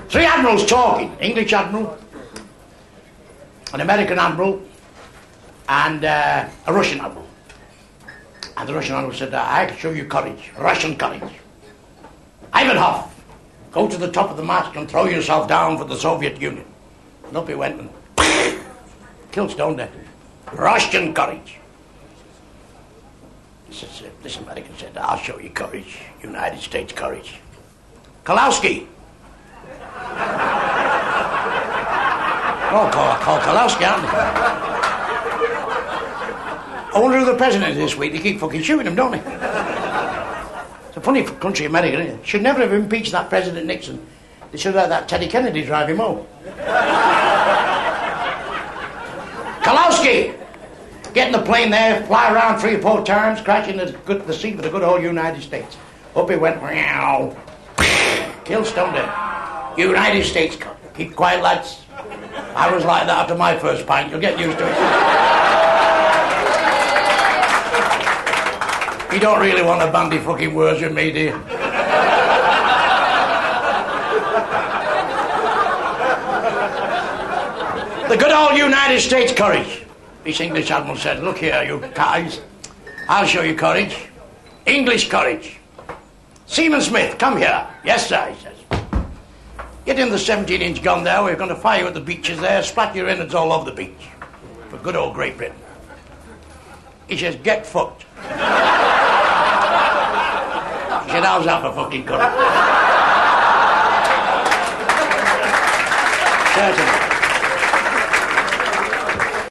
Three admirals talking. English admiral, an American admiral, and a Russian admiral. And the Russian admiral said, I can show you courage, Russian courage. Ivanhoe, go to the top of the mast and throw yourself down for the Soviet Union. And up he went and killed Stone Dead. Russian courage. This American said, I'll show you courage, United States courage. Kalowski. Oh, call Kalowski, aren't they? I wonder who the president is this week. They keep fucking shooting him, don't they? It's a funny country, America, isn't it? Should never have impeached that President Nixon. They should have let that Teddy Kennedy drive him home. Kalowski! Get in the plane there, fly around 3 or 4 times, crash into the sea for the good old United States. Up he went, meow. Killed Stone Dead. United States. Keep quiet, lads. I was like that after my first pint. You'll get used to it. You don't really want to bandy fucking words with me, do you? The good old United States courage. This English admiral said, look here, you guys. I'll show you courage. English courage. Seaman Smith, come here. Yes, sir, he says. Get in the 17-inch gun there. We're going to fire you at the beaches there. Splat your innards all over the beach. For good old Great Britain. He says, get fucked. He said, how's that for fucking courage? Certainly.